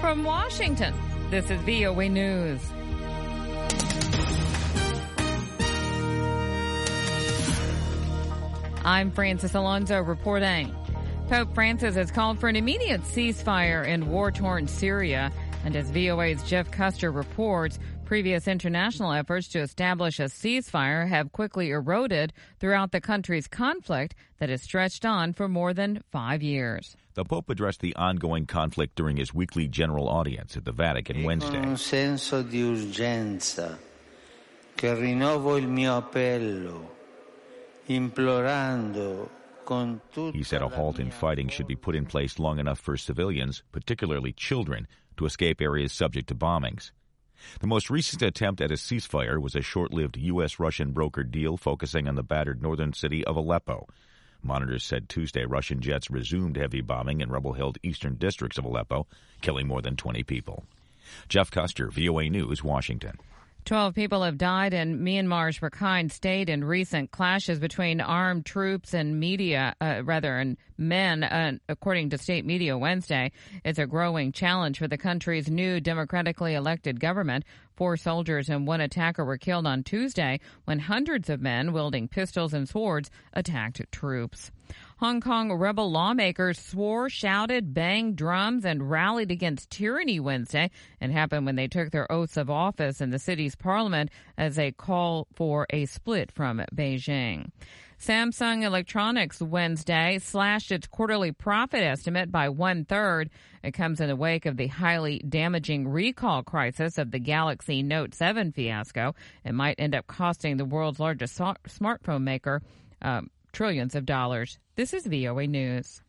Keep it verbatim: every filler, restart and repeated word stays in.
From Washington, this is V O A News. I'm Francis Alonso reporting. Pope Francis has called for an immediate ceasefire in war-torn Syria. And as V O A's Jeff Custer reports, previous international efforts to establish a ceasefire have quickly eroded throughout the country's conflict that has stretched on for more than five years. The Pope addressed the ongoing conflict during his weekly general audience at the Vatican Wednesday. Con un senso di urgenza che rinnovo il mio appello, implorando con tutta. He said a halt in fighting should be put in place long enough for civilians, particularly children, to escape areas subject to bombings. The most recent attempt at a ceasefire was a short-lived U S Russian brokered deal focusing on the battered northern city of Aleppo. Monitors said Tuesday Russian jets resumed heavy bombing in rebel-held eastern districts of Aleppo, killing more than twenty people. Jeff Custer, V O A News, Washington. Twelve people have died in Myanmar's Rakhine State in recent clashes between armed troops and media, uh, rather, and men, uh, according to state media Wednesday. It's a growing challenge for the country's new democratically elected government. Four soldiers and one attacker were killed on Tuesday when hundreds of men wielding pistols and swords attacked troops. Hong Kong rebel lawmakers swore, shouted, banged drums, and rallied against tyranny Wednesday. It happened when they took their oaths of office in the city's parliament as they call for a split from Beijing. Samsung Electronics Wednesday slashed its quarterly profit estimate by one-third. It comes in the wake of the highly damaging recall crisis of the Galaxy Note seven fiasco. It might end up costing the world's largest so- smartphone maker um, trillions of dollars. This is V O A News.